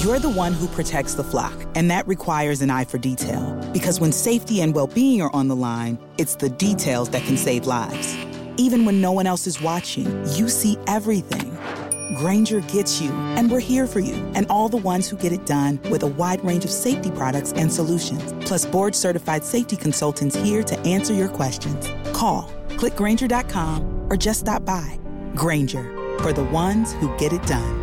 You're the one who protects the flock, and that requires an eye for detail. Because when safety and well-being are on the line, it's the details that can save lives. Even when no one else is watching, you see everything. Grainger gets you, and we're here for you, and all the ones who get it done with a wide range of safety products and solutions. Plus board-certified safety consultants here to answer your questions. Call, click Grainger.com, or just stop by. Grainger, for the ones who get it done.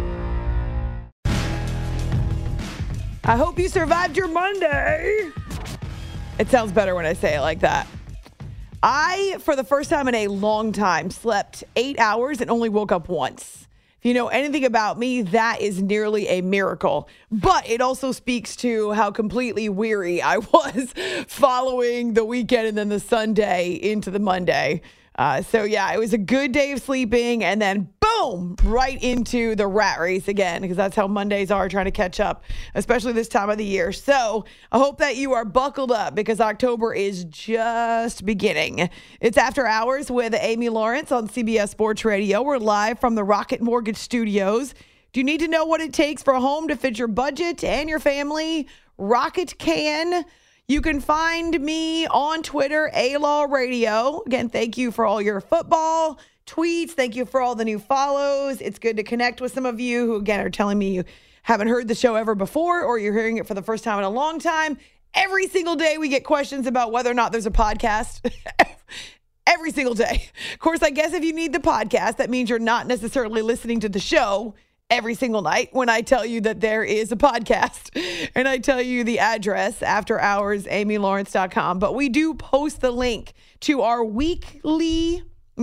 I hope you survived your Monday. It sounds better when I say it like that. I, for the first time in a long time, slept 8 hours and only woke up once. If you know anything about me, that is nearly a miracle. But it also speaks to how completely weary I was following the weekend and then the Sunday into the Monday. So yeah, it was a good day of sleeping and then boom, right into the rat race again, because that's how Mondays are, trying to catch up, especially this time of the year. So I hope that you are buckled up because October is just beginning. It's After Hours with Amy Lawrence on CBS Sports Radio. We're live from the Rocket Mortgage Studios. Do you need to know what it takes for a home to fit your budget and your family? Rocket can. You can find me on Twitter, A-Law Radio. Again, thank you for all your football tweets. Thank you for all the new follows. It's good to connect with some of you who, again, are telling me you haven't heard the show ever before or you're hearing it for the first time in a long time. Every single day we get questions about whether or not there's a podcast. Every single day. Of course, I guess if you need the podcast, that means you're not necessarily listening to the show every single night when I tell you that there is a podcast and I tell you the address, afterhoursamylawrence.com. But we do post the link to our weekday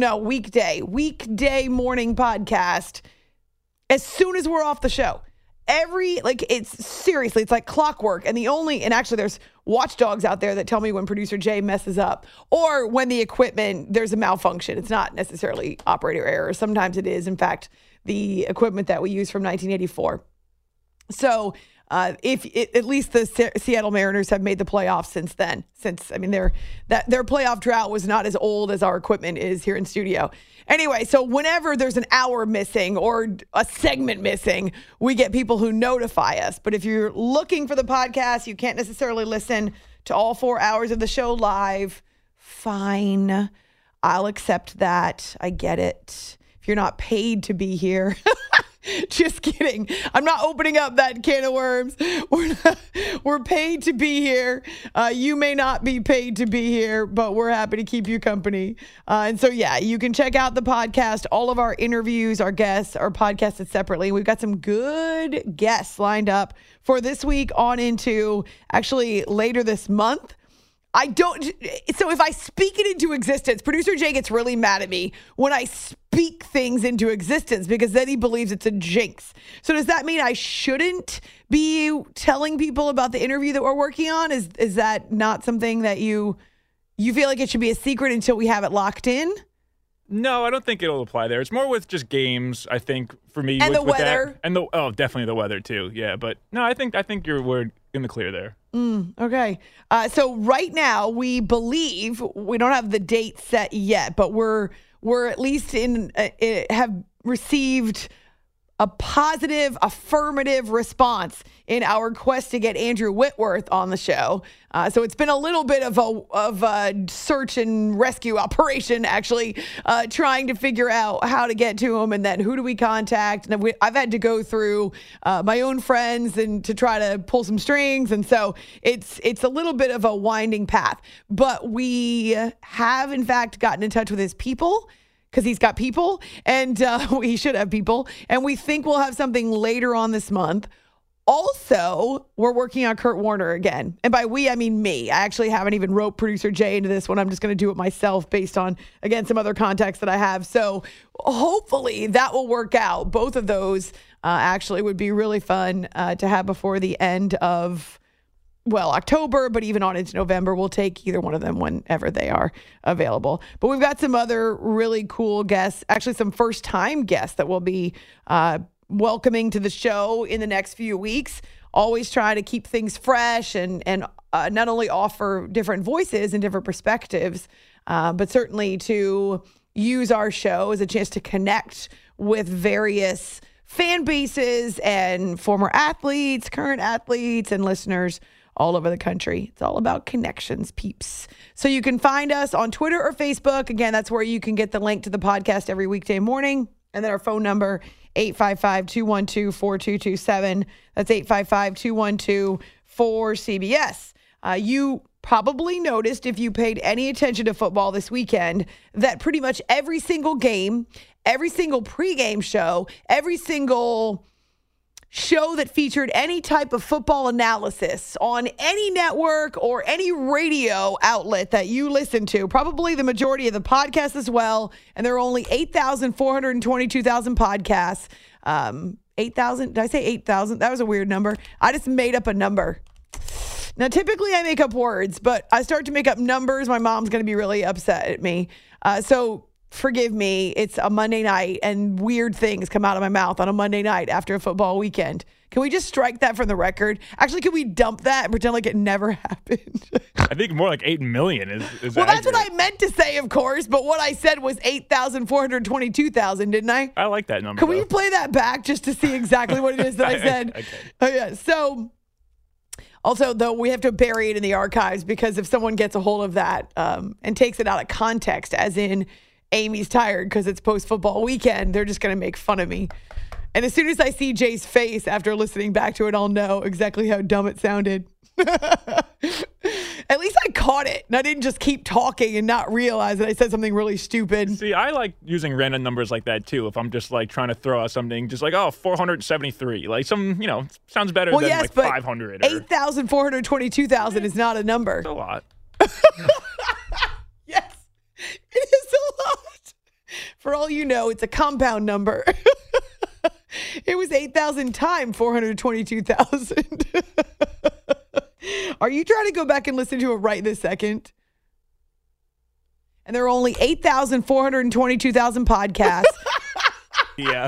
morning podcast as soon as we're off the show. It's like clockwork. And actually there's watchdogs out there that tell me when producer Jay messes up or when the equipment, there's a malfunction. It's not necessarily operator error. Sometimes it is, in fact, the equipment that we use from 1984. So at least the Seattle Mariners have made the playoffs since then. Their playoff drought was not as old as our equipment is here in studio. Anyway, so whenever there's an hour missing or a segment missing, we get people who notify us. But if you're looking for the podcast, you can't necessarily listen to all 4 hours of the show live. Fine. I'll accept that. I get it. If you're not paid to be here. Just kidding. I'm not opening up that can of worms. We're paid to be here. You may not be paid to be here, but we're happy to keep you company. And so, yeah, you can check out the podcast. All of our interviews, our guests are podcasted separately. We've got some good guests lined up for this week on into actually later this month. So if I speak it into existence, producer Jay gets really mad at me when I speak things into existence because then he believes it's a jinx. So does that mean I shouldn't be telling people about the interview that we're working on? Is that not something that you feel like it should be a secret until we have it locked in? No, I don't think it'll apply there. It's more with just games, I think, for me. And with the weather. And definitely the weather too. Yeah, but no, I think we're in the clear there. Okay. So right now we believe we don't have the date set yet, but we're at least have received a positive, affirmative response in our quest to get Andrew Whitworth on the show. So it's been a little bit of a search and rescue operation, actually, trying to figure out how to get to him and then who do we contact. And I've had to go through my own friends and to try to pull some strings. And so it's a little bit of a winding path. But we have, in fact, gotten in touch with his people, because he's got people, and he should have people. And we think we'll have something later on this month. Also, we're working on Kurt Warner again. And by we, I mean me. I actually haven't even roped producer Jay into this one. I'm just going to do it myself based on, again, some other contacts that I have. So hopefully that will work out. Both of those actually would be really fun to have before the end of October, but even on into November. We'll take either one of them whenever they are available. But we've got some other really cool guests, actually some first-time guests that will be welcoming to the show in the next few weeks. Always trying to keep things fresh and not only offer different voices and different perspectives, but certainly to use our show as a chance to connect with various fan bases and former athletes, current athletes, and listeners all over the country. It's all about connections, peeps. So you can find us on Twitter or Facebook. Again, that's where you can get the link to the podcast every weekday morning. And then our phone number, 855-212-4227. That's 855-212-4CBS. You probably noticed, if you paid any attention to football this weekend, that pretty much every single game, every single pregame show, every single show that featured any type of football analysis on any network or any radio outlet that you listen to, probably the majority of the podcasts as well, and there are only 8,422,000 podcasts. 8,000? Did I say 8,000? That was a weird number. I just made up a number. Now, typically I make up words, but I start to make up numbers. My mom's going to be really upset at me. So forgive me. It's a Monday night and weird things come out of my mouth on a Monday night after a football weekend. Can we just strike that from the record? Actually, can we dump that and pretend like it never happened? I think more like 8 million is well, accurate. that's what I meant to say, of course, but what I said was 8,422,000, didn't I? I like that number. Can we play that back just to see exactly what it is that I said? Okay. Oh, yeah. So, also, though, we have to bury it in the archives because if someone gets a hold of that and takes it out of context, as in Amy's tired because it's post-football weekend, they're just going to make fun of me. And as soon as I see Jay's face after listening back to it, I'll know exactly how dumb it sounded. At least I caught it, and I didn't just keep talking and not realize that I said something really stupid. See, I like using random numbers like that, too. If I'm just, like, trying to throw out something, just like, 473. Like, sounds better than, yes, like, but 500. 8,422,000 is not a number. It's a lot. Yes, it is a lot. For all you know, it's a compound number. It was 8,000 times 422,000. Are you trying to go back and listen to it right this second? And there are only 8,422,000 podcasts. Yeah.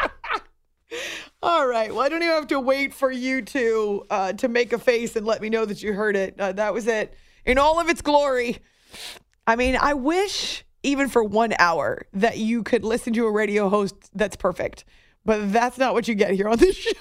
All right. Well, I don't even have to wait for you to make a face and let me know that you heard it. That was it in all of its glory. I mean, I wish even for 1 hour that you could listen to a radio host that's perfect. But that's not what you get here on this show.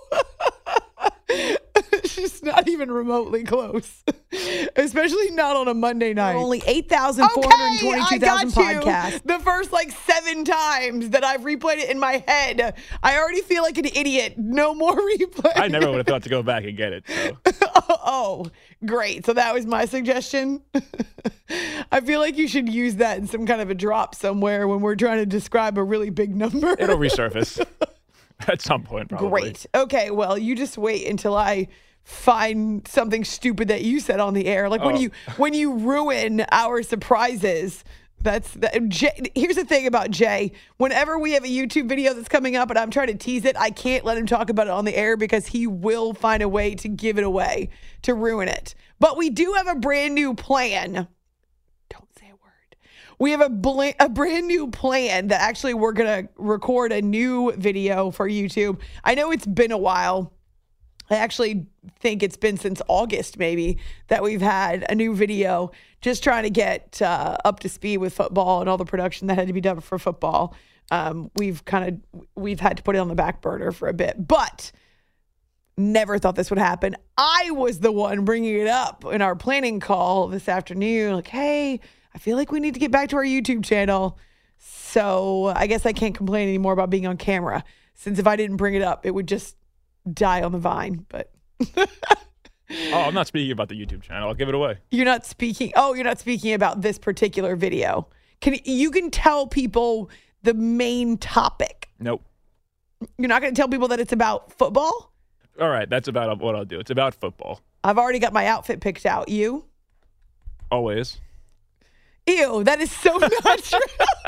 It's just not even remotely close. Especially not on a Monday night. Only 8,422,000 podcasts. The first 7 times that I've replayed it in my head, I already feel like an idiot. No more replay. I never would have thought to go back and get it. So. Oh, great. So that was my suggestion. I feel like you should use that in some kind of a drop somewhere when we're trying to describe a really big number. It'll resurface at some point, probably. Great. Okay, well, you just wait until I find something stupid that you said on the air. Like when you ruin our surprises. Here's the thing about Jay. Whenever we have a YouTube video that's coming up and I'm trying to tease it, I can't let him talk about it on the air because he will find a way to give it away, to ruin it. But we do have a brand new plan. Don't say a word. We have a brand new plan that actually we're going to record a new video for YouTube. I know it's been a while. I actually think it's been since August maybe that we've had a new video, just trying to get up to speed with football and all the production that had to be done for football. We've had to put it on the back burner for a bit, but never thought this would happen. I was the one bringing it up in our planning call this afternoon. Like, hey, I feel like we need to get back to our YouTube channel. So I guess I can't complain anymore about being on camera, since if I didn't bring it up, it would just die on the vine. But I'm not speaking about the YouTube channel. I'll give it away. You're not speaking about this particular video. You can tell people the main topic. Nope. You're not going to tell people that it's about football? All right, that's about what I'll do. It's about football. I've already got my outfit picked out. You? Always. Ew, that is so not true.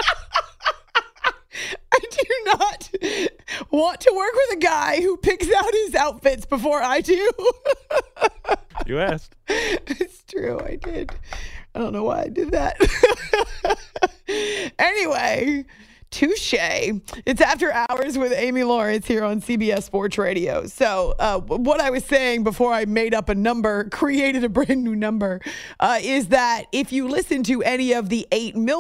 I do not want to work with a guy who picks out his outfits before I do. You asked. It's true, I did. I don't know why I did that. Anyway, Touche. It's After Hours with Amy Lawrence here on CBS Sports Radio. So what I was saying before I made up a number, created a brand new number, is that if you listen to any of the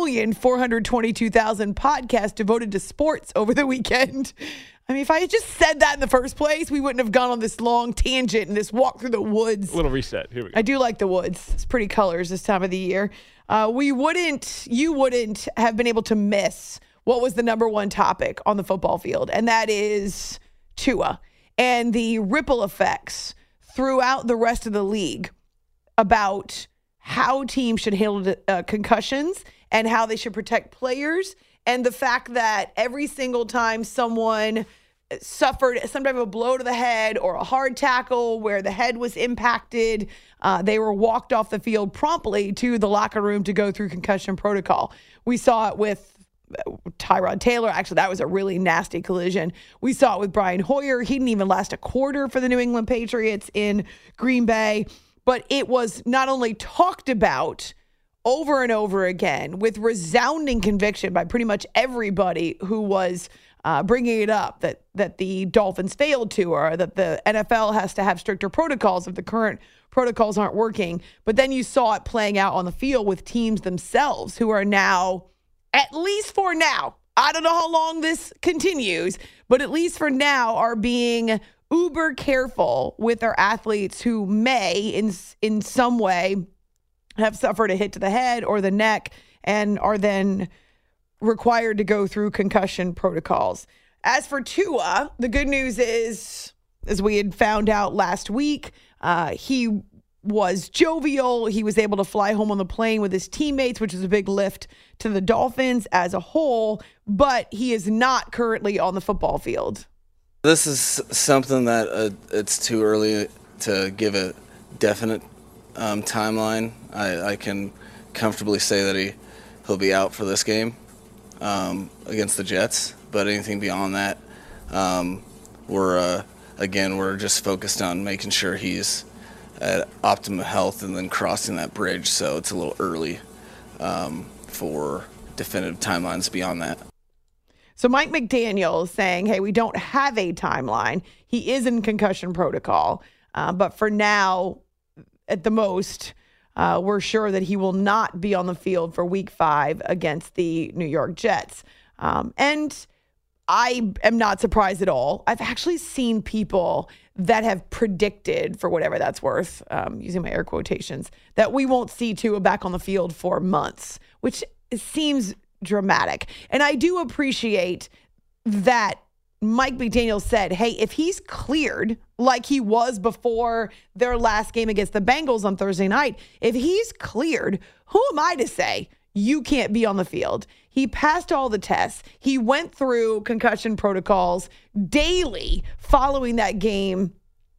8,422,000 podcasts devoted to sports over the weekend, I mean, if I had just said that in the first place, we wouldn't have gone on this long tangent and this walk through the woods. A little reset. Here we go. I do like the woods. It's pretty colors this time of the year. You wouldn't have been able to miss what was the number one topic on the football field, and that is Tua and the ripple effects throughout the rest of the league about how teams should handle concussions and how they should protect players, and the fact that every single time someone suffered some type of a blow to the head or a hard tackle where the head was impacted, they were walked off the field promptly to the locker room to go through concussion protocol. We saw it with Tyrod Taylor. Actually, that was a really nasty collision. We saw it with Brian Hoyer. He didn't even last a quarter for the New England Patriots in Green Bay. But it was not only talked about over and over again with resounding conviction by pretty much everybody who was bringing it up, that the Dolphins failed to, or that the NFL has to have stricter protocols if the current protocols aren't working. But then you saw it playing out on the field with teams themselves who are now, at least for now, I don't know how long this continues, but at least for now are being uber careful with their athletes who may in some way have suffered a hit to the head or the neck and are then required to go through concussion protocols. As for Tua, the good news is, as we had found out last week, he was jovial. He was able to fly home on the plane with his teammates, which is a big lift to the Dolphins as a whole, but he is not currently on the football field. This is something that it's too early to give a definite timeline. I can comfortably say that he'll be out for this game against the Jets, but anything beyond that, we're just focused on making sure he's at optimum health and then crossing that bridge, so it's a little early for definitive timelines beyond that. So Mike McDaniel is saying, hey, we don't have a timeline. He is in concussion protocol, but for now, at the most, we're sure that he will not be on the field for Week 5 against the New York Jets. And I am not surprised at all. I've actually seen people that have predicted, for whatever that's worth, using my air quotations, that we won't see Tua back on the field for months, which seems dramatic. And I do appreciate that Mike McDaniel said, hey, if he's cleared like he was before their last game against the Bengals on Thursday night, if he's cleared, who am I to say you can't be on the field? He passed all the tests. He went through concussion protocols daily following that game.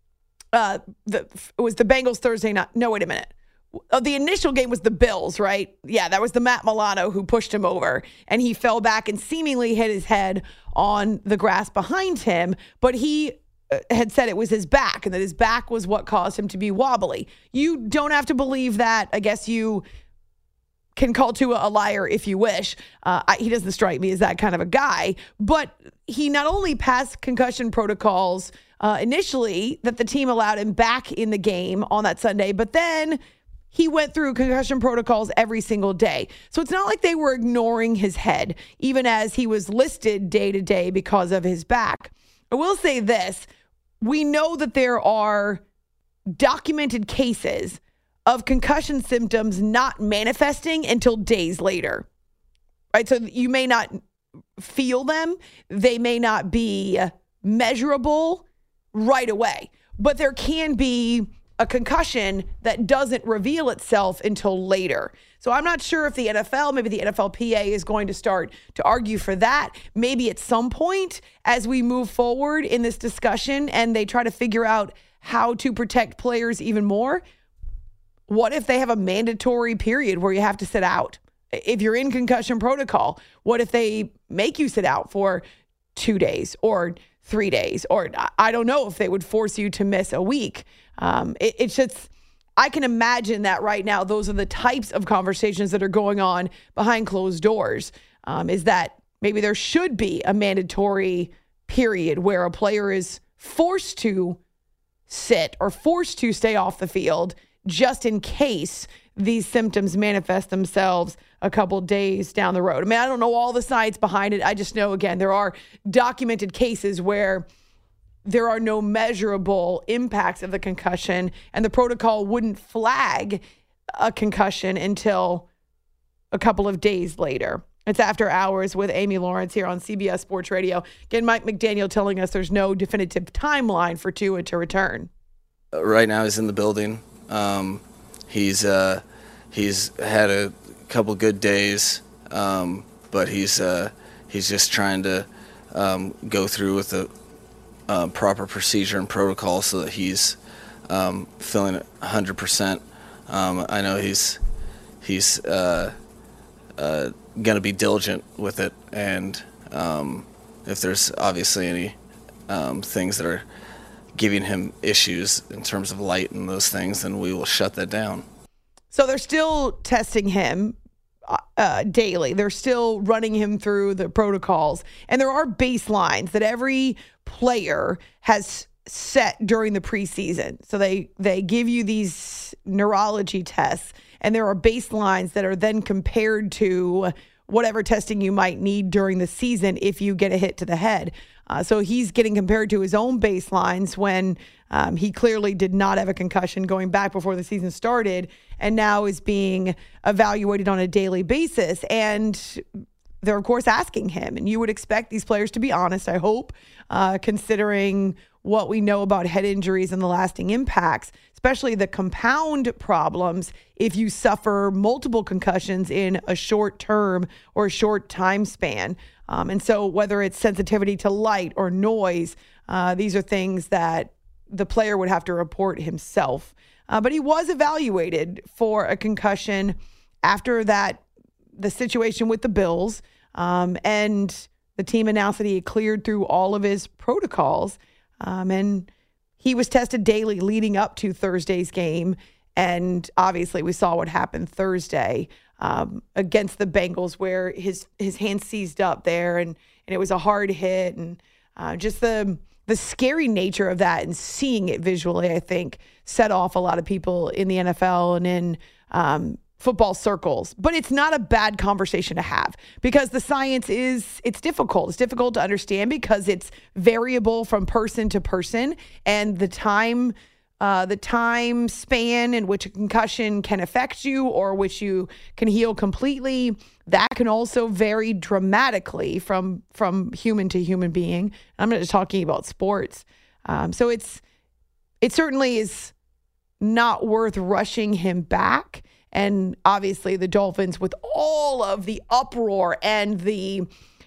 It was the Bengals Thursday night. No, wait a minute. The initial game was the Bills, right? Yeah, that was the Matt Milano who pushed him over, and he fell back and seemingly hit his head on the grass behind him, but he had said it was his back and that his back was what caused him to be wobbly. You don't have to believe that. I guess you can call Tua a liar if you wish. He doesn't strike me as that kind of a guy, but he not only passed concussion protocols initially that the team allowed him back in the game on that Sunday, but then he went through concussion protocols every single day. So it's not like they were ignoring his head, even as he was listed day to day because of his back. I will say this. We know that there are documented cases of concussion symptoms not manifesting until days later, right? So you may not feel them. They may not be measurable right away, but there can be a concussion that doesn't reveal itself until later. So I'm not sure if the NFL, maybe the NFLPA is going to start to argue for that. Maybe at some point as we move forward in this discussion and they try to figure out how to protect players even more. What if they have a mandatory period where you have to sit out? If you're in concussion protocol, what if they make you sit out for 2 days or 3 days? Or I don't know if they would force you to miss a week. It's just, I can imagine that right now, those are the types of conversations that are going on behind closed doors, is that maybe there should be a mandatory period where a player is forced to sit or forced to stay off the field just in case these symptoms manifest themselves a couple days down the road. I mean, I don't know all the science behind it. I just know, again, there are documented cases where there are no measurable impacts of the concussion, and the protocol wouldn't flag a concussion until a couple of days later. It's After Hours with Amy Lawrence here on CBS Sports Radio. Again, Mike McDaniel telling us there's no definitive timeline for Tua to return. Right now he's in the building. He's had a couple good days, but he's just trying to go through with the proper procedure and protocol so that he's feeling 100%. I know he's going to be diligent with it, and if there's obviously any things that are giving him issues in terms of light and those things, then we will shut that down. So they're still testing him daily. They're still running him through the protocols, and there are baselines that every player has set during the preseason. So they give you these neurology tests, and there are baselines that are then compared to whatever testing you might need during the season if you get a hit to the head. So he's getting compared to his own baselines when he clearly did not have a concussion going back before the season started, and now is being evaluated on a daily basis. And they're, of course, asking him. And you would expect these players to be honest, I hope, considering what we know about head injuries and the lasting impacts, especially the compound problems if you suffer multiple concussions in a short term or a short time span. And so whether it's sensitivity to light or noise, these are things that the player would have to report himself. But he was evaluated for a concussion after the situation with the Bills. And the team announced that he had cleared through all of his protocols. And he was tested daily leading up to Thursday's game. And obviously we saw what happened Thursday against the Bengals, where his hand seized up there and it was a hard hit. And just the scary nature of that and seeing it visually, I think, set off a lot of people in the NFL and in football circles. But it's not a bad conversation to have because the science it's difficult. It's difficult to understand because it's variable from person to person, and the time span in which a concussion can affect you or which you can heal completely, that can also vary dramatically from human to human being. I'm not just talking about sports. So it certainly is not worth rushing him back. And obviously the Dolphins, with all of the uproar and the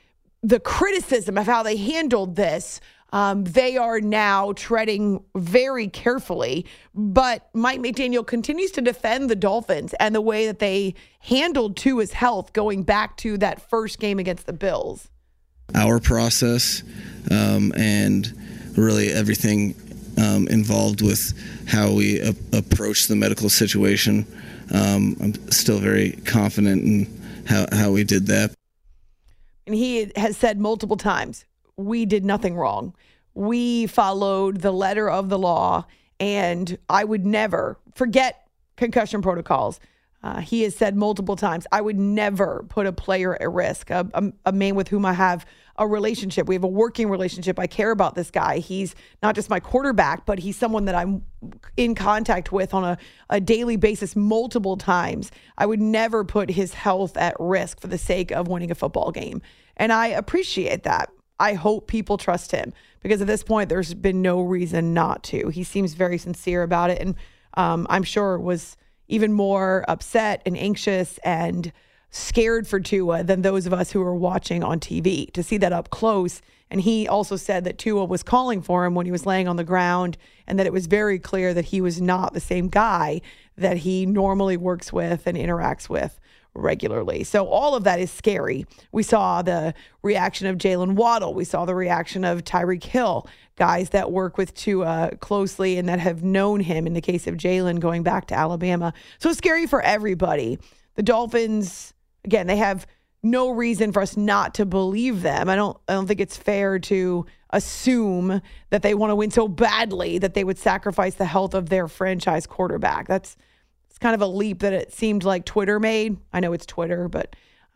criticism of how they handled this, they are now treading very carefully. But Mike McDaniel continues to defend the Dolphins and the way that they handled Tua's health going back to that first game against the Bills. Our process and really everything involved with how we approach the medical situation. I'm still very confident in how we did that. And he has said multiple times, we did nothing wrong. We followed the letter of the law, and I would never forget concussion protocols. He has said multiple times, I would never put a player at risk, a man with whom I have a relationship. We have a working relationship. I care about this guy. He's not just my quarterback, but he's someone that I'm in contact with on a daily basis multiple times. I would never put his health at risk for the sake of winning a football game. And I appreciate that. I hope people trust him because at this point, there's been no reason not to. He seems very sincere about it. And I'm sure was even more upset and anxious and scared for Tua than those of us who were watching on TV to see that up close. And he also said that Tua was calling for him when he was laying on the ground and that it was very clear that he was not the same guy that he normally works with and interacts with regularly. So all of that is scary. We saw the reaction of Jalen Waddle. We saw the reaction of Tyreek Hill, guys that work with Tua closely and that have known him in the case of Jalen going back to Alabama. So it's scary for everybody. The Dolphins, again, they have no reason for us not to believe them. I don't think it's fair to assume that they want to win so badly that they would sacrifice the health of their franchise quarterback. It's kind of a leap that it seemed like Twitter made. I know it's Twitter, but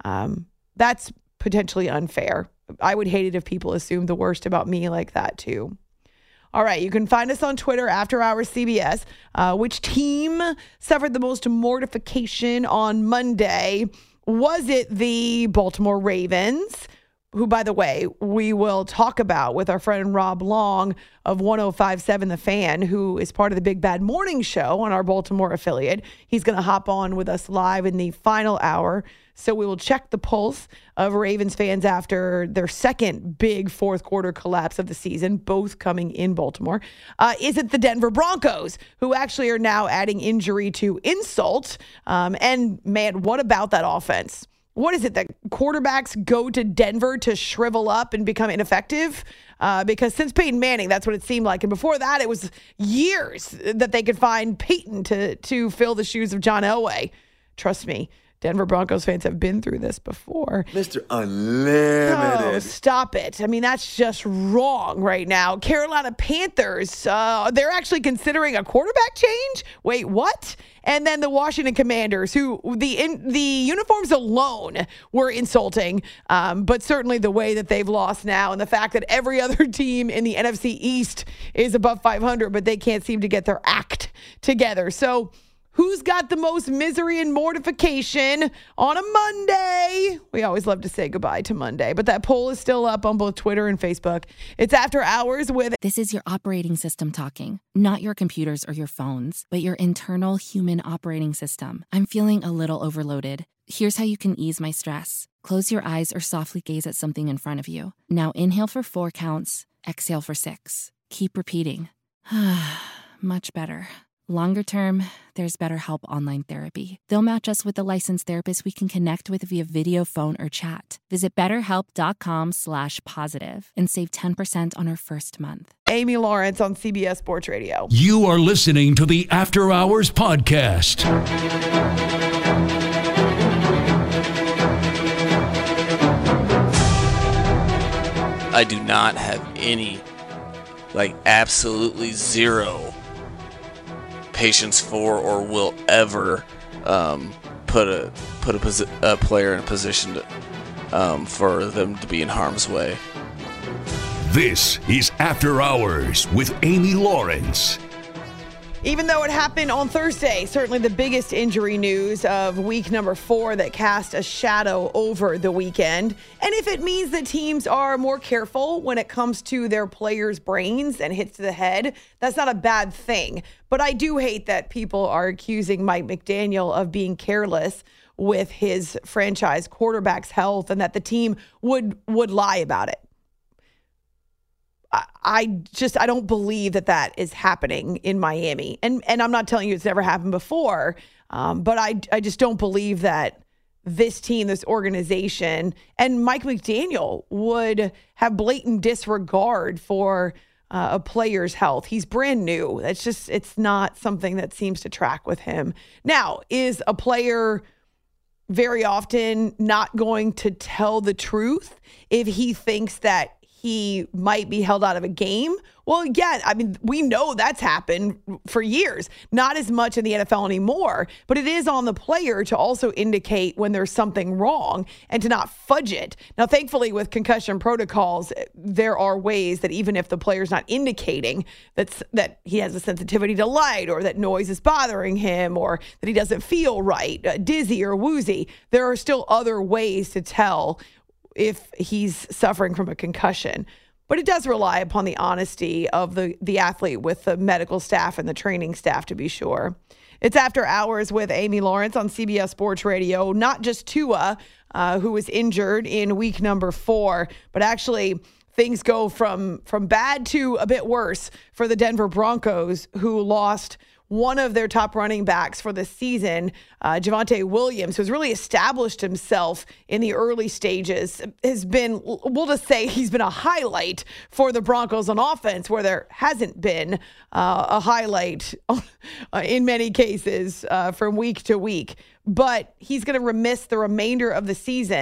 that's potentially unfair. I would hate it if people assumed the worst about me like that too. All right, you can find us on Twitter, After Hours CBS. Which team suffered the most mortification on Monday? Was it the Baltimore Ravens, who, by the way, we will talk about with our friend Rob Long of 105.7 The Fan, who is part of the Big Bad Morning Show on our Baltimore affiliate. He's going to hop on with us live in the final hour. So we will check the pulse of Ravens fans after their second big fourth quarter collapse of the season, both coming in Baltimore. Is it the Denver Broncos, who actually are now adding injury to insult? And man, what about that offense? What is it that quarterbacks go to Denver to shrivel up and become ineffective? Because since Peyton Manning, that's what it seemed like. And before that, it was years that they could find Peyton to fill the shoes of John Elway. Trust me. Denver Broncos fans have been through this before. Mr. Unlimited. Oh, stop it. I mean, that's just wrong right now. Carolina Panthers, they're actually considering a quarterback change? Wait, what? And then the Washington Commanders, who the uniforms alone were insulting, but certainly the way that they've lost now and the fact that every other team in the NFC East is above 500, but they can't seem to get their act together. So who's got the most misery and mortification on a Monday? We always love to say goodbye to Monday, but that poll is still up on both Twitter and Facebook. It's After Hours with... This is your operating system talking, not your computers or your phones, but your internal human operating system. I'm feeling a little overloaded. Here's how you can ease my stress. Close your eyes or softly gaze at something in front of you. Now inhale for 4 counts, exhale for 6. Keep repeating. Much better. Longer term, there's BetterHelp Online Therapy. They'll match us with a licensed therapist we can connect with via video, phone, or chat. Visit BetterHelp.com/positive and save 10% on our first month. Amy Lawrence on CBS Sports Radio. You are listening to the After Hours Podcast. I do not have any, absolutely zero patience for or will ever put a player in a position to, for them to be in harm's way. This is After Hours with Amy Lawrence. Even though it happened on Thursday, certainly the biggest injury news of week number 4 that cast a shadow over the weekend. And if it means that teams are more careful when it comes to their players' brains and hits to the head, that's not a bad thing. But I do hate that people are accusing Mike McDaniel of being careless with his franchise quarterback's health and that the team would lie about it. I don't believe that is happening in Miami. And I'm not telling you it's never happened before, but I just don't believe that this team, this organization, and Mike McDaniel would have blatant disregard for a player's health. He's brand new. It's not something that seems to track with him. Now, is a player very often not going to tell the truth if he thinks that he might be held out of a game? Well, yeah, I mean, we know that's happened for years. Not as much in the NFL anymore, but it is on the player to also indicate when there's something wrong and to not fudge it. Now, thankfully, with concussion protocols, there are ways that even if the player's not indicating that he has a sensitivity to light or that noise is bothering him or that he doesn't feel right, dizzy or woozy, there are still other ways to tell if he's suffering from a concussion. But it does rely upon the honesty of the athlete with the medical staff and the training staff, to be sure. It's After Hours with Amy Lawrence on CBS Sports Radio. Not just Tua, who was injured in week number 4, but actually things go from bad to a bit worse for the Denver Broncos, who lost one of their top running backs for the season, Javonte Williams, who's really established himself in the early stages, has been, we'll just say he's been a highlight for the Broncos on offense, where there hasn't been a highlight in many cases from week to week. But he's going to miss the remainder of the season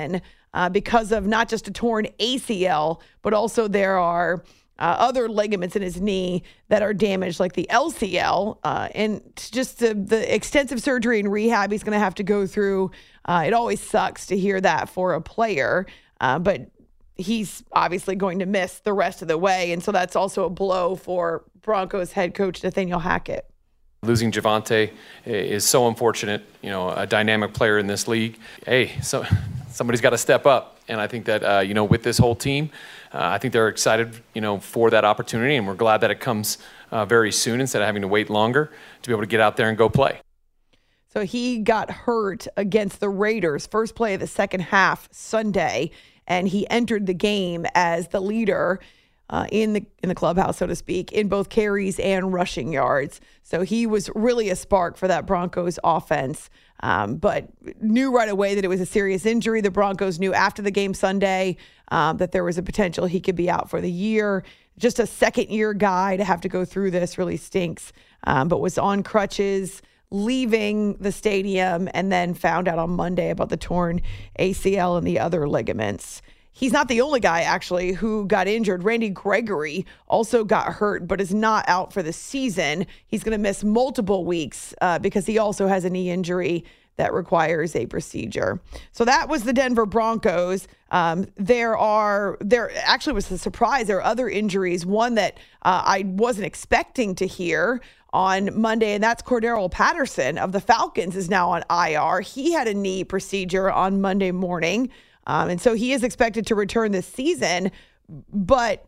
because of not just a torn ACL, but also there are other ligaments in his knee that are damaged, like the LCL, and just the extensive surgery and rehab he's going to have to go through. It always sucks to hear that for a player, but he's obviously going to miss the rest of the way, and so that's also a blow for Broncos head coach Nathaniel Hackett. Losing Javonte is so unfortunate, a dynamic player in this league. Hey, so somebody's got to step up. And I think that, with this whole team, I think they're excited, for that opportunity. And we're glad that it comes very soon instead of having to wait longer to be able to get out there and go play. So he got hurt against the Raiders, first play of the second half Sunday, and he entered the game as the leader in the clubhouse, so to speak, in both carries and rushing yards. So he was really a spark for that Broncos offense, but knew right away that it was a serious injury. The Broncos knew after the game Sunday that there was a potential he could be out for the year. Just a second-year guy to have to go through this really stinks, but was on crutches, leaving the stadium, and then found out on Monday about the torn ACL and the other ligaments. He's not the only guy, actually, who got injured. Randy Gregory also got hurt, but is not out for the season. He's going to miss multiple weeks because he also has a knee injury that requires a procedure. So that was the Denver Broncos. There actually was a surprise. There are other injuries. One that I wasn't expecting to hear on Monday, and that's Cordarrelle Patterson of the Falcons is now on IR. He had a knee procedure on Monday morning. And so he is expected to return this season, but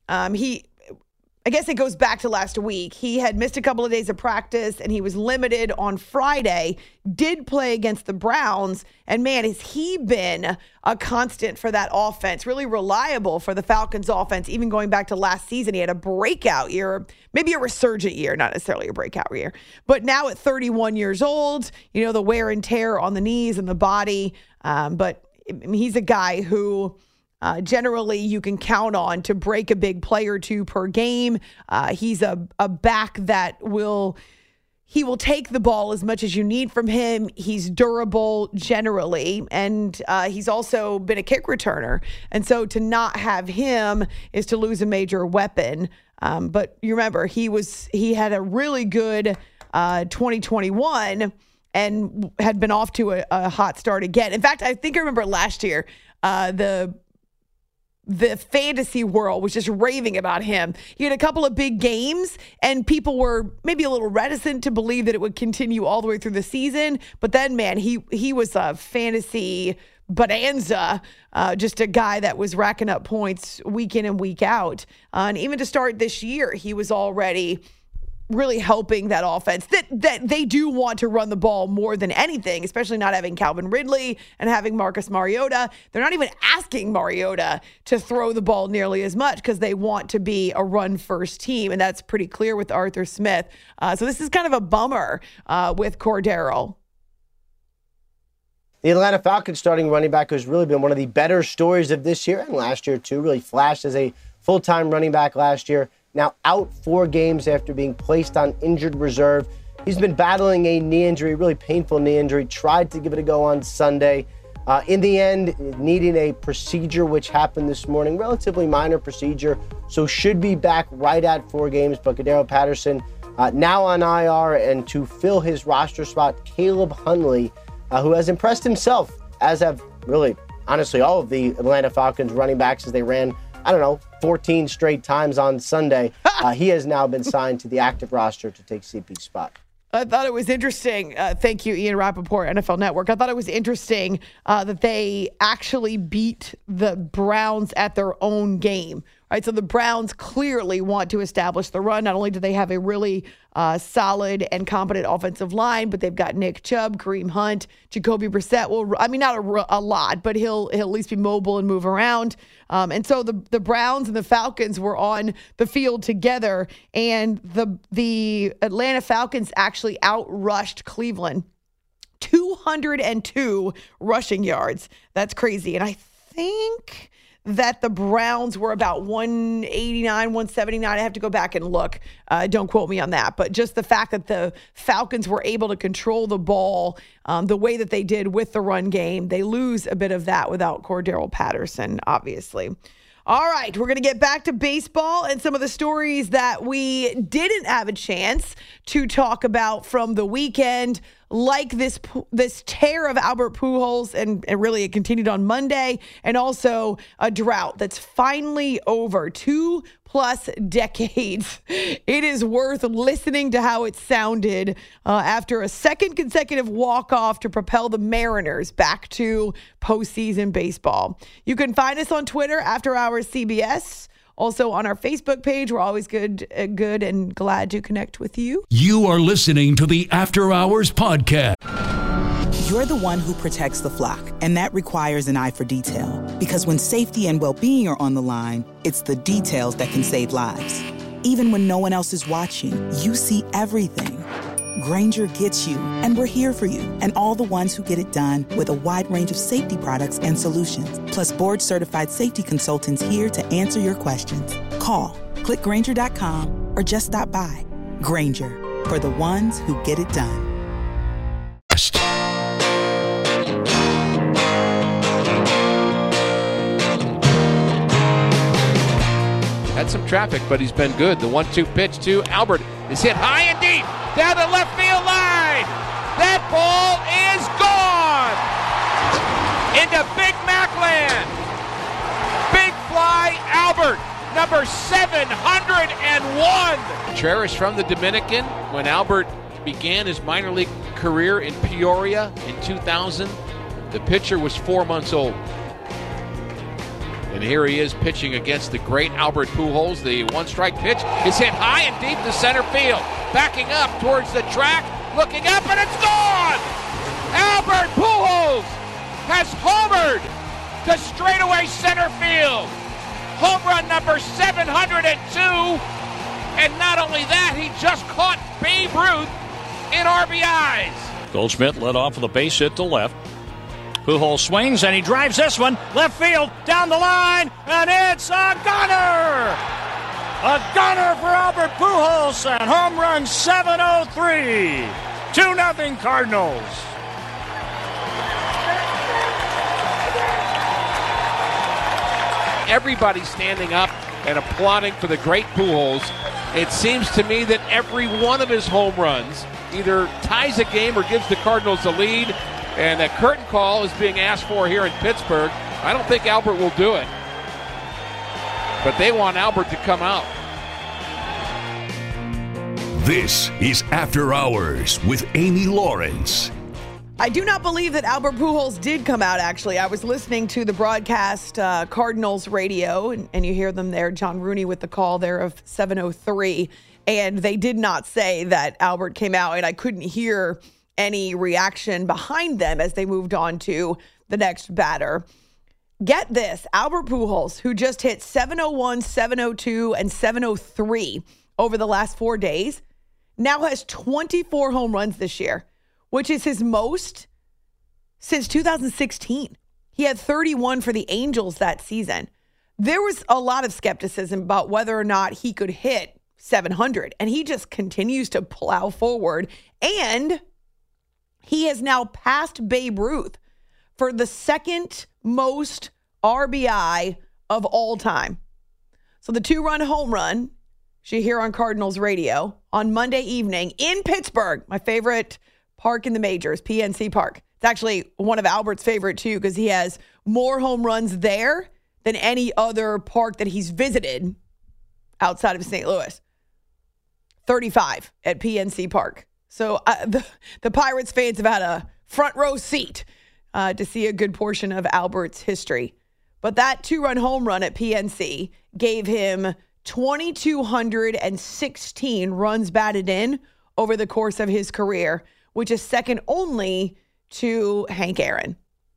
I guess it goes back to last week. He had missed a couple of days of practice and he was limited on Friday, did play against the Browns. And man, has he been a constant for that offense, really reliable for the Falcons offense, even going back to last season. He had a breakout year, maybe a resurgent year, not necessarily a breakout year. But now at 31 years old, the wear and tear on the knees and the body. But he's a guy who generally you can count on to break a big play or two per game. He's a back that will take the ball as much as you need from him. He's durable generally, and he's also been a kick returner. And so to not have him is to lose a major weapon. But you remember, he had a really good 2021 and had been off to a hot start again. In fact, I think I remember last year, the fantasy world was just raving about him. He had a couple of big games, and people were maybe a little reticent to believe that it would continue all the way through the season. But then, man, he was a fantasy bonanza, just a guy that was racking up points week in and week out. And even to start this year, he was already really helping that offense that they do want to run the ball more than anything, especially not having Calvin Ridley and having Marcus Mariota. They're not even asking Mariota to throw the ball nearly as much because they want to be a run-first team, and that's pretty clear with Arthur Smith. So this is kind of a bummer with Cordarrelle. The Atlanta Falcons starting running back has really been one of the better stories of this year and last year, too. Really flashed as a full-time running back last year. Now out 4 games after being placed on injured reserve. He's been battling a knee injury, really painful knee injury. Tried to give it a go on Sunday. In the end, needing a procedure, which happened this morning. Relatively minor procedure, so should be back right at 4 games. But Cordarrelle Patterson now on IR, and to fill his roster spot, Caleb Huntley, who has impressed himself, as have really, honestly, all of the Atlanta Falcons running backs as they ran 14 straight times on Sunday. He has now been signed to the active roster to take CP's spot. I thought it was interesting. Thank you, Ian Rappaport, NFL Network. I thought it was interesting that they actually beat the Browns at their own game. Right, so the Browns clearly want to establish the run. Not only do they have a really solid and competent offensive line, but they've got Nick Chubb, Kareem Hunt, Jacoby Brissett. Well, I mean, not a lot, but he'll at least be mobile and move around. And so the Browns and the Falcons were on the field together, and the Atlanta Falcons actually outrushed Cleveland. 202 rushing yards. That's crazy. And I think that the Browns were about 189, 179. I have to go back and look. Don't quote me on that. But just the fact that the Falcons were able to control the ball the way that they did with the run game, they lose a bit of that without Cordero Patterson, obviously. All right, we're going to get back to baseball and some of the stories that we didn't have a chance to talk about from the weekend, like this tear of Albert Pujols, and really it continued on Monday, and also a drought that's finally over. 2+ decades. It is worth listening to how it sounded after a second consecutive walk-off to propel the Mariners back to postseason baseball. You can find us on Twitter, After Hours CBS. Also on our Facebook page. We're always good and glad to connect with you. You are listening to the After Hours Podcast. You're the one who protects the flock, and that requires an eye for detail. Because when safety and well-being are on the line, it's the details that can save lives. Even when no one else is watching, you see everything. Grainger gets you, and we're here for you, and all the ones who get it done with a wide range of safety products and solutions. Plus board-certified safety consultants here to answer your questions. Call, click Grainger.com, or just stop by. Grainger, for the ones who get it done. Had some traffic, but he's been good. The 1-2 pitch to Albert is hit high and deep down the left field line. That ball is gone into Big Mac land. Big fly Albert, number 701. Cherish from the Dominican. When Albert began his minor league career in Peoria in 2000, the pitcher was 4 months old. And here he is pitching against the great Albert Pujols. The one-strike pitch is hit high and deep to center field. Backing up towards the track, looking up, and it's gone! Albert Pujols has homered to straightaway center field. Home run number 702. And not only that, he just caught Babe Ruth in RBIs. Goldschmidt led off with a base hit to left. Pujols swings, and he drives this one left field, down the line, and it's a gunner! A gunner for Albert Pujols, and home run 703. 2-0 Cardinals. Everybody standing up and applauding for the great Pujols. It seems to me that every one of his home runs either ties a game or gives the Cardinals the lead. And a curtain call is being asked for here in Pittsburgh. I don't think Albert will do it. But they want Albert to come out. This is After Hours with Amy Lawrence. I do not believe that Albert Pujols did come out, actually. I was listening to the broadcast Cardinals radio, and you hear them there, John Rooney with the call there of 7:03, and they did not say that Albert came out, and I couldn't hear any reaction behind them as they moved on to the next batter. Get this, Albert Pujols, who just hit 701, 702, and 703 over the last 4 days, now has 24 home runs this year, which is his most since 2016. He had 31 for the Angels that season. There was a lot of skepticism about whether or not he could hit 700, and he just continues to plow forward, and he has now passed Babe Ruth for the second most RBI of all time. So the 2-run home run, you hear on Cardinals radio on Monday evening in Pittsburgh, my favorite park in the majors, PNC Park. It's actually one of Albert's favorite too, because he has more home runs there than any other park that he's visited outside of St. Louis. 35 at PNC Park. So the Pirates fans have had a front row seat to see a good portion of Albert's history. But that 2-run home run at PNC gave him 2,216 runs batted in over the course of his career, which is second only to Hank Aaron.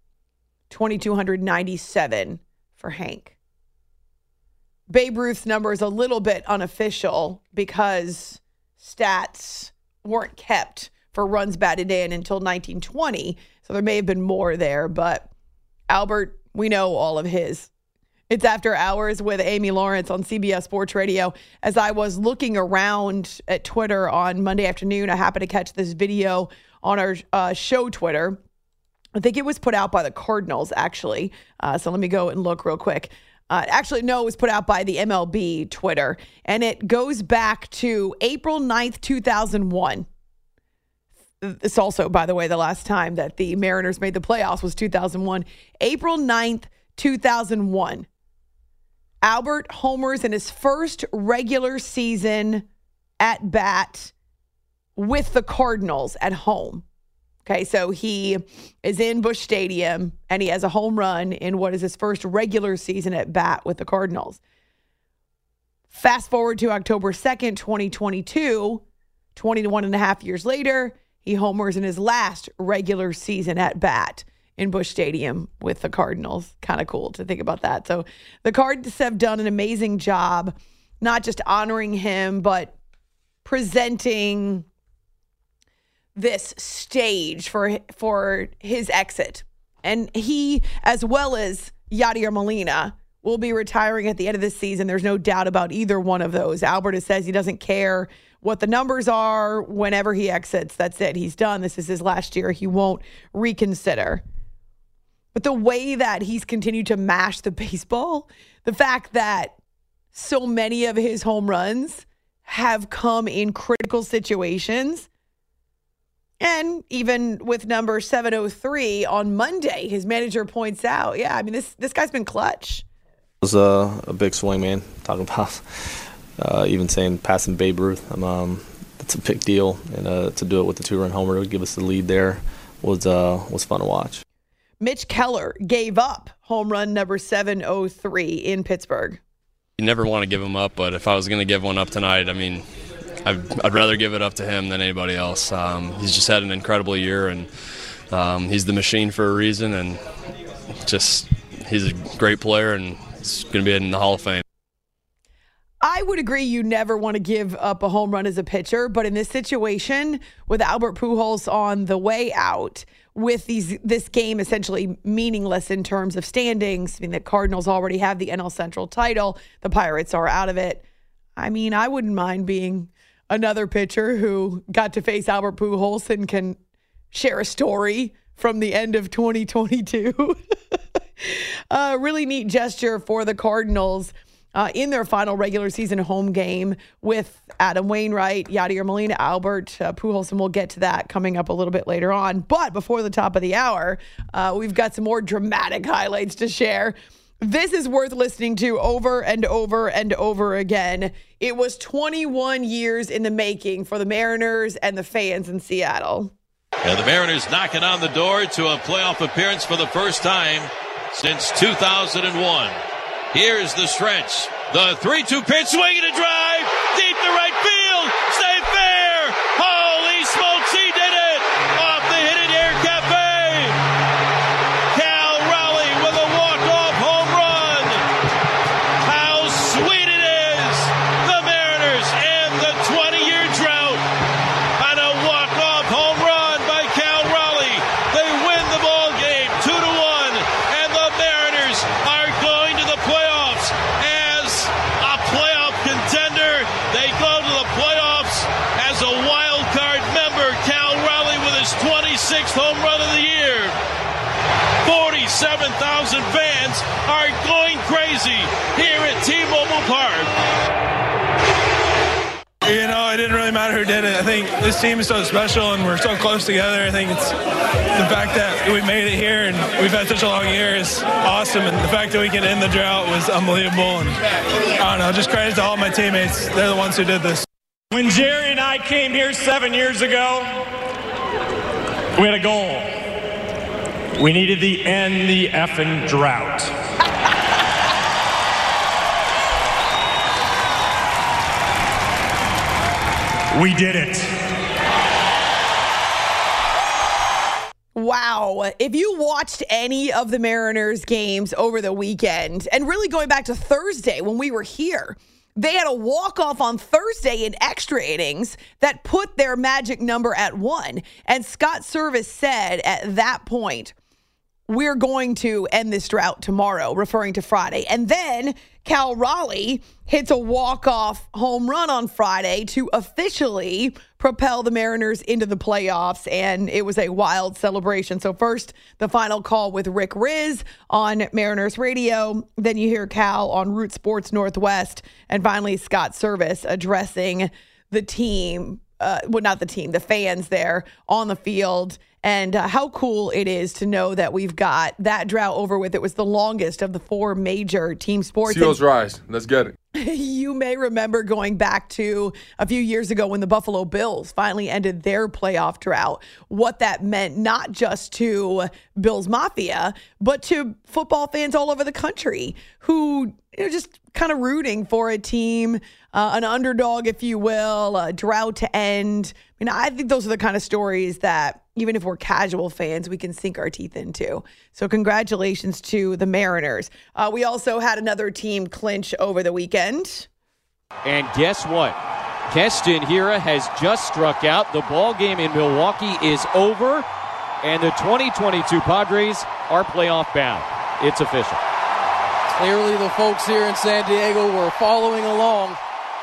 2,297 for Hank. Babe Ruth's number is a little bit unofficial because stats weren't kept for runs batted in until 1920. So there may have been more there, but Albert, we know all of his It's After Hours with Amy Lawrence on CBS Sports Radio. As I was looking around at Twitter on Monday afternoon, I happened to catch this video on our show Twitter. I think it was put out by the Cardinals, actually. So let me go and look real quick. It was put out by the MLB Twitter. And it goes back to April 9th, 2001. It's also, by the way, the last time that the Mariners made the playoffs was 2001. April 9th, 2001. Albert homers in his first regular season at bat with the Cardinals at home. Okay, so he is in Busch Stadium, and he has a home run in what is his first regular season at bat with the Cardinals. Fast forward to October 2nd, 2022, 21 and a half years later, he homers in his last regular season at bat in Busch Stadium with the Cardinals. Kind of cool to think about that. So the Cards have done an amazing job, not just honoring him, but presenting this stage for his exit. And he, as well as Yadier Molina, will be retiring at the end of this season. There's no doubt about either one of those. Albert says he doesn't care what the numbers are whenever he exits. That's it. He's done. This is his last year. He won't reconsider. But the way that he's continued to mash the baseball, the fact that so many of his home runs have come in critical situations, and even with number 703 on Monday, his manager points out, this guy's been clutch. It was a big swing, man. Talking about even saying passing Babe Ruth. It's a big deal, and to do it with the 2-run homer to give us the lead there was fun to watch. Mitch Keller gave up home run number 703 in Pittsburgh. You never want to give him up, but if I was going to give one up tonight, I'd rather give it up to him than anybody else. He's just had an incredible year, and he's the machine for a reason, and he's a great player, and he's going to be in the Hall of Fame. I would agree you never want to give up a home run as a pitcher, but in this situation, with Albert Pujols on the way out, with this game essentially meaningless in terms of standings, the Cardinals already have the NL Central title, the Pirates are out of it. I wouldn't mind being another pitcher who got to face Albert Pujols and can share a story from the end of 2022. Really neat gesture for the Cardinals in their final regular season home game with Adam Wainwright, Yadier Molina, Albert Pujols, and we'll get to that coming up a little bit later on. But before the top of the hour, we've got some more dramatic highlights to share. This is worth listening to over and over and over again. It was 21 years in the making for the Mariners and the fans in Seattle. And the Mariners knocking on the door to a playoff appearance for the first time since 2001. Here's the stretch. The 3-2 pitch, swinging a drive, deep to right field, stay fair. Holy smokes, he did it! Off the hit in Air Cafe. Cal Raleigh with a walk-off home run. How sweet it is! The Mariners end the 20-year drought on a walk-off home run by Cal Raleigh. They win the ball game 2-1, and the Mariners are going to the playoffs as a playoff contender. They go to the playoffs as a wild card member. Cal Raleigh with his 26th home run of the year. 47,000 fans are going crazy here at T-Mobile Park. It didn't really matter who did it. I think this team is so special and we're so close together. I think it's the fact that we made it here and we've had such a long year is awesome. And the fact that we can end the drought was unbelievable. And I don't know, just credit to all my teammates. They're the ones who did this. When Jerry and I came here 7 years ago, we had a goal. We needed to end the effing drought. We did it. Wow. If you watched any of the Mariners games over the weekend, and really going back to Thursday when we were here, they had a walk-off on Thursday in extra innings that put their magic number at 1. And Scott Servais said at that point, we're going to end this drought tomorrow, referring to Friday. And then Cal Raleigh hits a walk-off home run on Friday to officially propel the Mariners into the playoffs, and it was a wild celebration. So first, the final call with Rick Riz on Mariners radio. Then you hear Cal on Root Sports Northwest, and finally Scott Service addressing the team. Not the team, the fans there on the field, and how cool it is to know that we've got that drought over with. It was the longest of the 4 major team sports. Seals rise. Let's get it. You may remember going back to a few years ago when the Buffalo Bills finally ended their playoff drought, what that meant not just to Bills Mafia, but to football fans all over the country who just kind of rooting for a team, an underdog, if you will, a drought to end. I mean, I think those are the kind of stories that even if we're casual fans, we can sink our teeth into. So congratulations to the Mariners. We also had another team clinch over the weekend. And guess what? Keston Hiura has just struck out. The ball game in Milwaukee is over, and the 2022 Padres are playoff bound. It's official. Clearly the folks here in San Diego were following along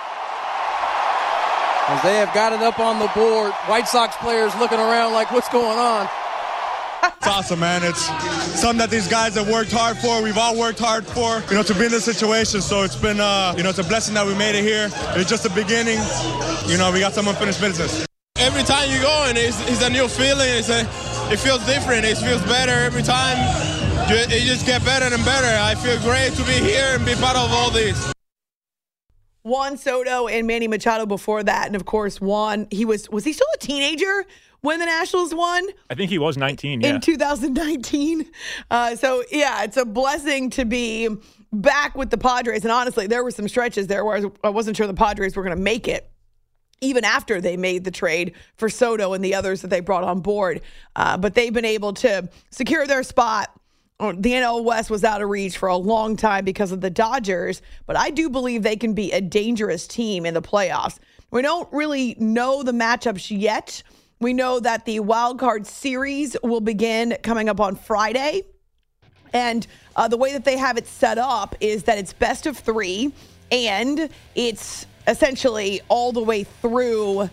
as they have got it up on the board. White Sox players looking around like, what's going on? It's awesome, man. It's something that these guys have worked hard for. We've all worked hard for, to be in this situation. So it's been, it's a blessing that we made it here. It's just the beginning. We got some unfinished business. Every time you go, and it's a new feeling. It feels different. It feels better every time. It just gets better and better. I feel great to be here and be part of all this. Juan Soto and Manny Machado before that. And, of course, Juan, was he still a teenager when the Nationals won? I think he was 19, yeah. In 2019. It's a blessing to be back with the Padres. And, honestly, there were some stretches there where I wasn't sure the Padres were going to make it, even after they made the trade for Soto and the others that they brought on board. But they've been able to secure their spot. The NL West was out of reach for a long time because of the Dodgers, but I do believe they can be a dangerous team in the playoffs. We don't really know the matchups yet. We know that the wild card series will begin coming up on Friday, and the way that they have it set up is that it's best of 3, and it's essentially all the way through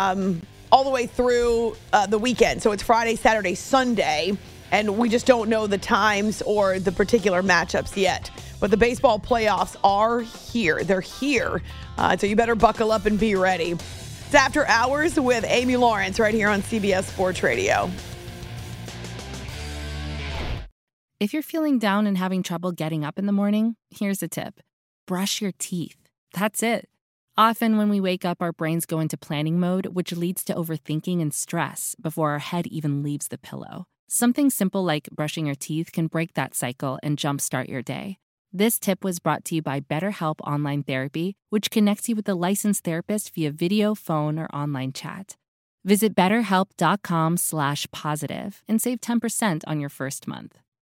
the weekend. So it's Friday, Saturday, Sunday. And we just don't know the times or the particular matchups yet. But the baseball playoffs are here. They're here. So you better buckle up and be ready. It's After Hours with Amy Lawrence right here on CBS Sports Radio. If you're feeling down and having trouble getting up in the morning, here's a tip. Brush your teeth. That's it. Often when we wake up, our brains go into planning mode, which leads to overthinking and stress before our head even leaves the pillow. Something simple like brushing your teeth can break that cycle and jumpstart your day. This tip was brought to you by BetterHelp Online Therapy, which connects you with a licensed therapist via video, phone, or online chat. Visit BetterHelp.com/positive and save 10% on your first month.